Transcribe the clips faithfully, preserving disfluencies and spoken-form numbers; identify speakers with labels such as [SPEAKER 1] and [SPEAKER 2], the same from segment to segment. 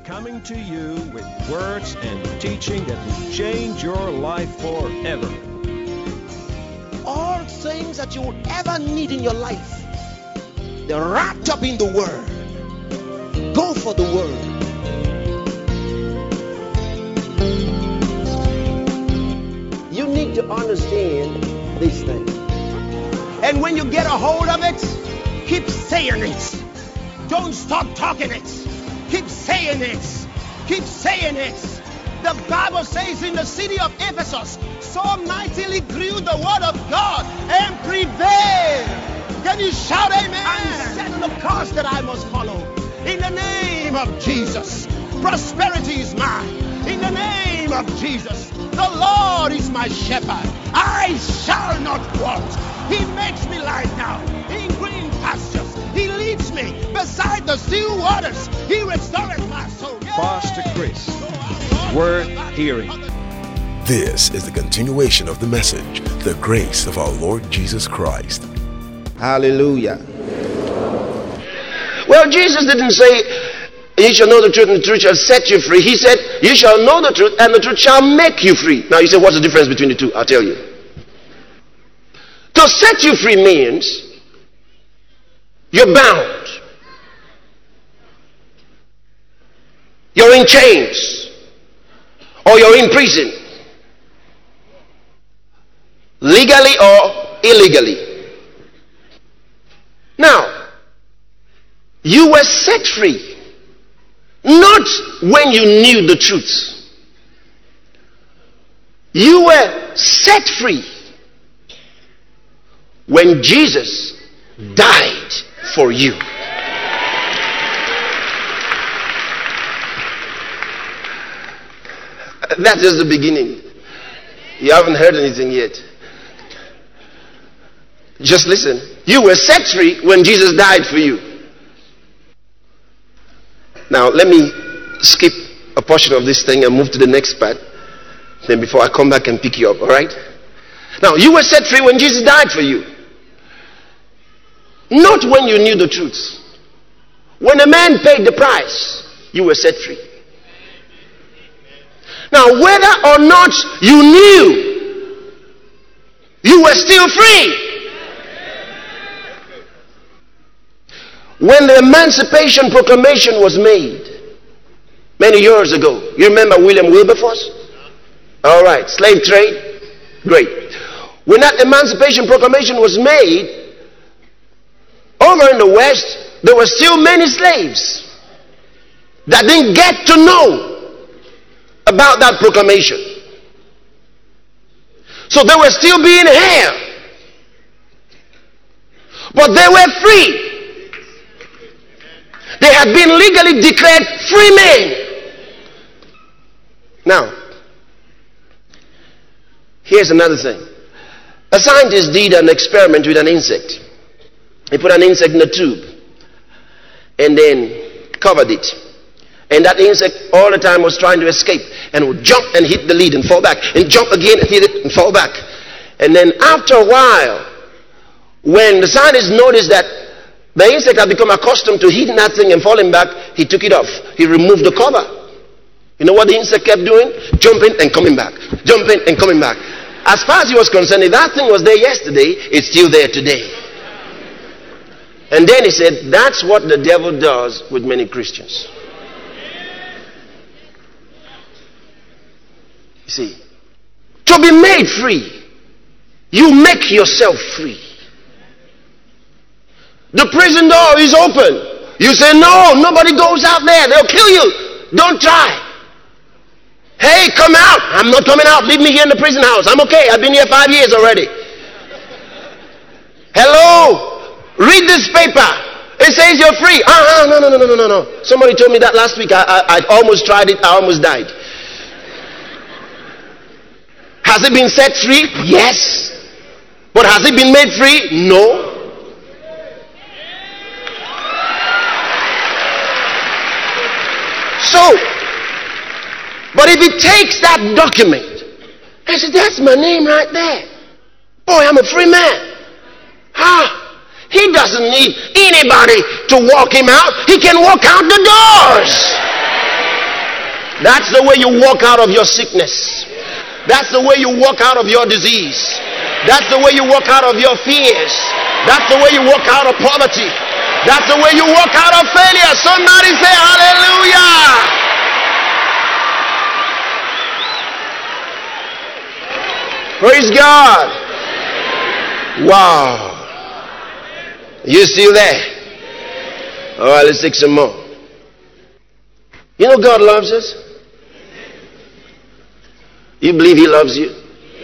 [SPEAKER 1] coming to you with words and teaching that will change your life forever.
[SPEAKER 2] All things that you will ever need in your life, they're wrapped up in the Word. Go for the Word. You need to understand these things. And when you get a hold of it, keep saying it. Don't stop talking it. Keep saying it. Keep saying it. The Bible says in the city of Ephesus, so mightily grew the word of God and prevailed. Can you shout amen? And set the course that I must follow. In the name of Jesus, prosperity is mine. In the name of Jesus, the Lord is my shepherd. I shall not want. He makes me lie down in green pastures. He leads me beside the still waters. He restores my soul. Yay!
[SPEAKER 1] Pastor Chris, worth hearing.
[SPEAKER 3] This is the continuation of the message, the grace of our Lord Jesus Christ.
[SPEAKER 2] Hallelujah. Well, Jesus didn't say, you shall know the truth and the truth shall set you free. He said, you shall know the truth and the truth shall make you free. Now you say, what's the difference between the two? I'll tell you. To set you free means you're bound. You're in chains. Or you're in prison. Legally or illegally. Now, you were set free. Not when you knew the truth. You were set free when Jesus died for you. That is the beginning. You haven't heard anything yet. Just listen. You were set free when Jesus died for you. Now, let me skip a portion of this thing and move to the next part. Then before I come back and pick you up, all right? Now, you were set free when Jesus died for you. Not when you knew the truth. When a man paid the price, you were set free. Now, whether or not you knew, you were still free. When the Emancipation Proclamation was made many years ago, you remember William Wilberforce? All right, slave trade? Great. When that Emancipation Proclamation was made, over in the West, there were still many slaves that didn't get to know about that proclamation. So they were still being held. But they were free. They had been legally declared free men. Now, here's another thing. A scientist did an experiment with an insect. He put an insect in a tube and then covered it. And that insect all the time was trying to escape and would jump and hit the lid and fall back and jump again and hit it and fall back. And then after a while, when the scientist noticed that the insect had become accustomed to hitting that thing and falling back, he took it off. He removed the cover. You know what the insect kept doing? Jumping and coming back. Jumping and coming back. As far as he was concerned, if that thing was there yesterday, it's still there today. And then he said, that's what the devil does with many Christians. You see, to be made free, you make yourself free. The prison door is open. You say, no, nobody goes out there. They'll kill you. Don't try. Hey, come out. I'm not coming out. Leave me here in the prison house. I'm okay. I've been here five years already. Hello? Read this paper. It says you're free. Uh-uh, no, no, no, no, no, no. Somebody told me that last week. I, I, I almost tried it. I almost died. Has it been set free? Yes. But has it been made free? No. So, but if it takes that document, I said, that's my name right there. Boy, I'm a free man. Ah, he doesn't need anybody to walk him out. He can walk out the doors. That's the way you walk out of your sickness. That's the way you walk out of your disease. That's the way you walk out of your fears. That's the way you walk out of poverty. That's the way you walk out of failure. Somebody say hallelujah. Praise God. Wow. You still there? All right, let's take some more. You know God loves us? You believe He loves you?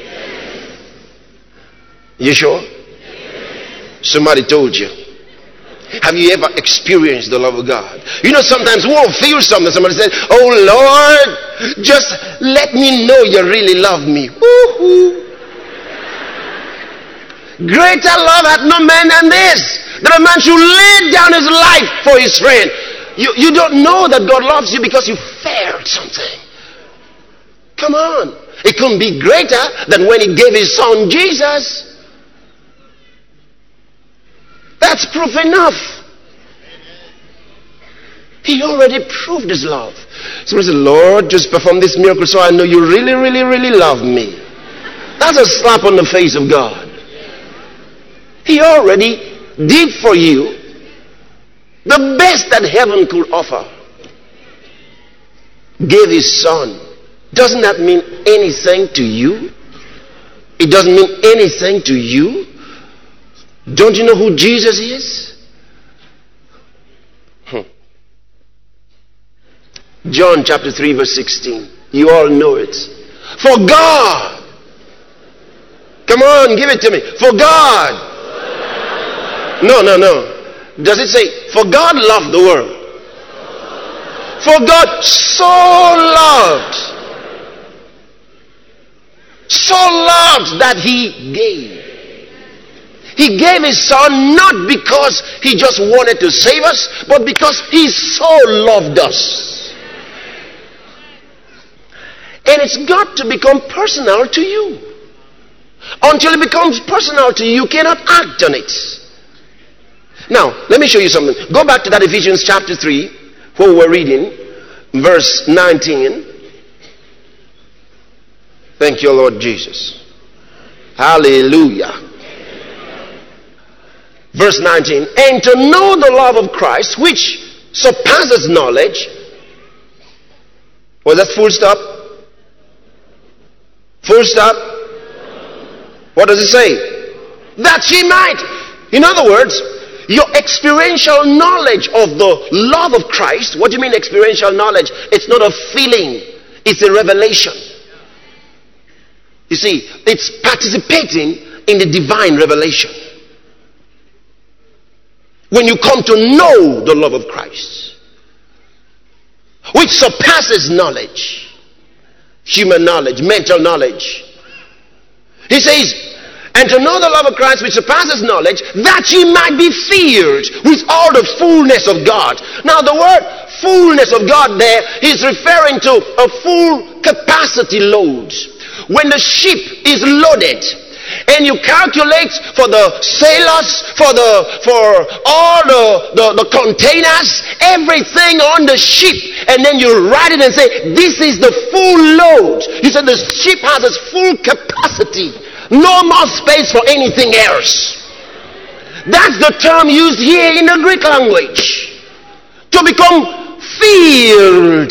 [SPEAKER 2] You sure? Somebody told you. Have you ever experienced the love of God? You know, sometimes we won't feel something. Somebody says, oh Lord, just let me know you really love me. Woo-hoo. Greater love hath no man than this, that a man should lay down his life for his friend. You, you don't know that God loves you because you failed something. Come on. It couldn't be greater than when He gave His Son Jesus. That's proof enough. He already proved His love. So He said, Lord, just perform this miracle so I know you really, really, really love me. That's a slap on the face of God. He already did for you the best that heaven could offer. Gave His Son. Doesn't that mean anything to you? It doesn't mean anything to you? Don't you know who Jesus is? Hmm. John chapter three verse sixteen. You all know it. For God. Come on, give it to me. For God. No, no, no. Does it say, for God loved the world? For God so loved. So loved that He gave. He gave His Son not because He just wanted to save us, but because He so loved us. And it's got to become personal to you. Until it becomes personal to you, you cannot act on it. Now, let me show you something. Go back to that Ephesians chapter three, where we were reading, verse nineteen. Thank you, Lord Jesus. Hallelujah. Verse nineteen. And to know the love of Christ, which surpasses knowledge. Was that full stop? Full stop? What does it say? That ye might. In other words, your experiential knowledge of the love of Christ. What do you mean experiential knowledge? It's not a feeling. It's a revelation. You see, it's participating in the divine revelation. When you come to know the love of Christ, which surpasses knowledge, human knowledge, mental knowledge. He says, and to know the love of Christ which surpasses knowledge, that ye might be filled with all the fullness of God. Now the word fullness of God there is referring to a full capacity load. When the ship is loaded and you calculate for the sailors, for the for all the, the, the containers, everything on the ship, and then you write it and say, this is the full load. You said the ship has its full capacity. No more space for anything else. That's the term used here in the Greek language. To become filled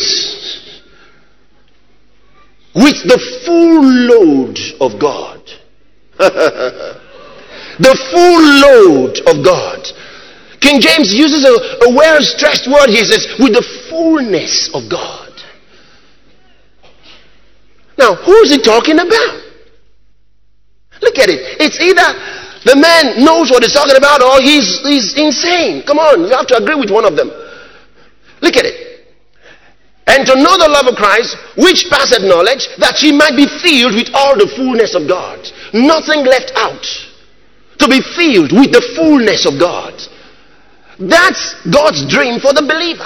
[SPEAKER 2] with the full load of God. The full load of God. King James uses a, a well-stressed word. He says, with the fullness of God. Now, who is he talking about? Look at it. It's either the man knows what he's talking about or he's, he's insane. Come on, you have to agree with one of them. Look at it. And to know the love of Christ, which passeth knowledge, that ye might be filled with all the fullness of God. Nothing left out. To be filled with the fullness of God. That's God's dream for the believer.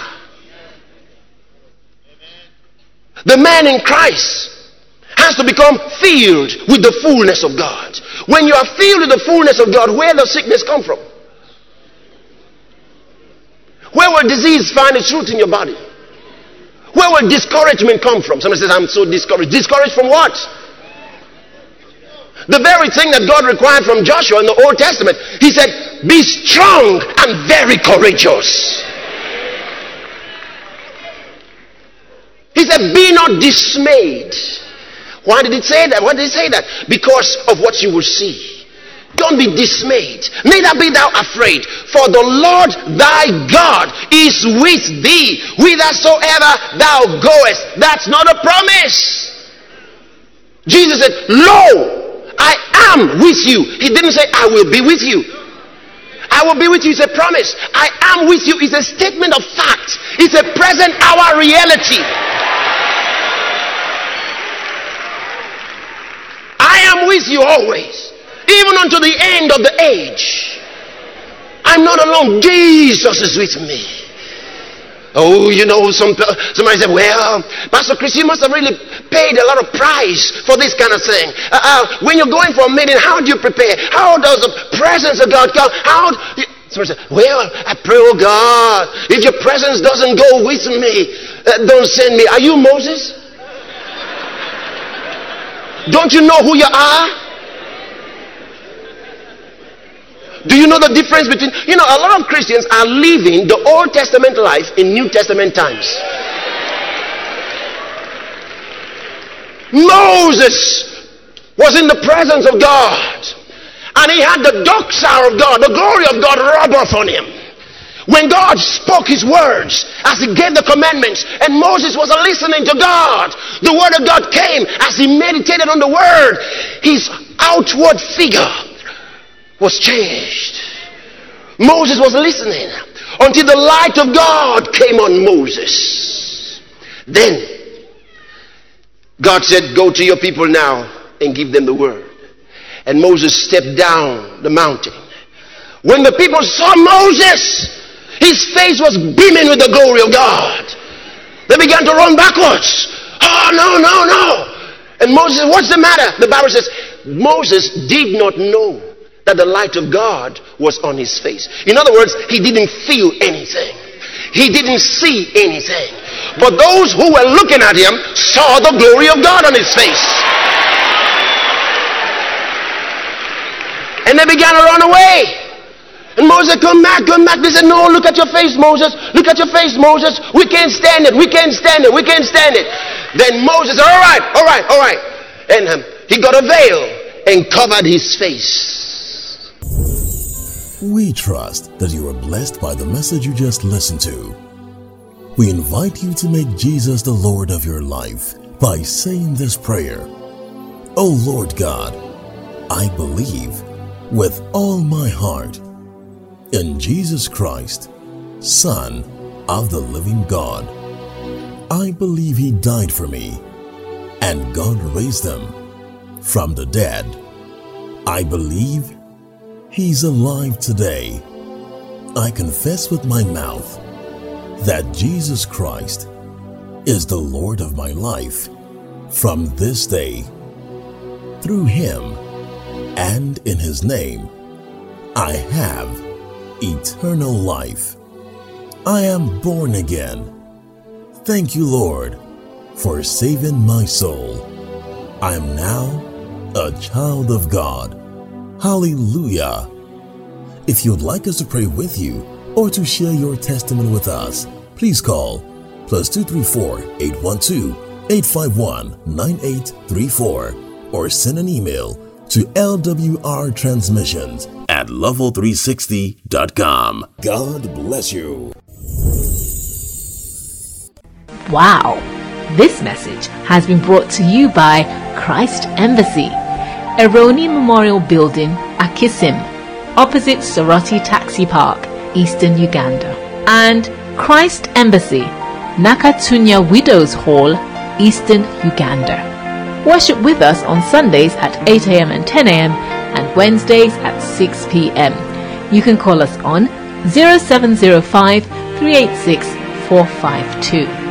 [SPEAKER 2] The man in Christ has to become filled with the fullness of God. When you are filled with the fullness of God, where does sickness come from? Where will disease find its root in your body? Where will discouragement come from? Somebody says, I'm so discouraged. Discouraged from what? The very thing that God required from Joshua in the Old Testament. He said, be strong and very courageous. He said, be not dismayed. Why did it say that? Why did it say that? Because of what you will see. Don't be dismayed, neither be thou afraid, for the Lord thy God is with thee whithersoever thou goest. That's not a promise. Jesus said, lo, I am with you. He didn't say, I will be with you. I will be with you is a promise. I am with you is a statement of fact. It's a present hour reality. I am with you always, even unto the end of the age. I'm not alone. Jesus is with me. Oh, you know, some somebody said, well, Pastor Chris, you must have really paid a lot of price for this kind of thing. Uh, uh, when you're going for a meeting, how do you prepare? How does the presence of God come? How do you... Somebody said, well, I pray, oh God, if your presence doesn't go with me, uh, don't send me. Are you Moses? Don't you know who you are? Do you know the difference between, you know, a lot of Christians are living the Old Testament life in New Testament times. Moses was in the presence of God, and he had the doxa of God, the glory of God rub off on him. When God spoke his words, as he gave the commandments, and Moses was listening to God, the word of God came as he meditated on the word. His outward figure was changed. Moses was listening until the light of God came on Moses. Then God said, go to your people now and give them the word. And Moses stepped down the mountain. When the people saw Moses, his face was beaming with the glory of God. They began to run backwards. Oh, no, no, no. And Moses said, what's the matter? The Bible says, Moses did not know that the light of God was on his face. In other words, he didn't feel anything. He didn't see anything. But those who were looking at him saw the glory of God on his face. And they began to run away. And Moses said, come back, come back. They said, no, look at your face, Moses. Look at your face, Moses. We can't stand it. We can't stand it. We can't stand it. Then Moses said, all right, all right, all right. And um, he got a veil and covered his face.
[SPEAKER 3] We trust that you are blessed by the message you just listened to. We invite you to make Jesus the Lord of your life by saying this prayer. Oh Lord God, I believe with all my heart in Jesus Christ, Son of the living God. I believe he died for me and God raised him from the dead. I believe he's alive today. I confess with my mouth that Jesus Christ is the Lord of my life from this day. Through him and in his name, I have eternal life. I am born again. Thank you, Lord, for saving my soul. I am now a child of God. Hallelujah. If you'd like us to pray with you or to share your testimony with us, please call plus two three four, eight one two, eight five one, nine eight three four or send an email to L W R transmissions at level three sixty dot com. God bless you.
[SPEAKER 4] Wow! This message has been brought to you by Christ Embassy, Eroni Memorial Building, Akisim, opposite Soroti Taxi Park, Eastern Uganda, and Christ Embassy, Nakatunya Widows Hall, Eastern Uganda. Worship with us on Sundays at eight a.m. and ten a.m. and Wednesdays at six p.m. You can call us on zero seven zero five, three eight six, four five two.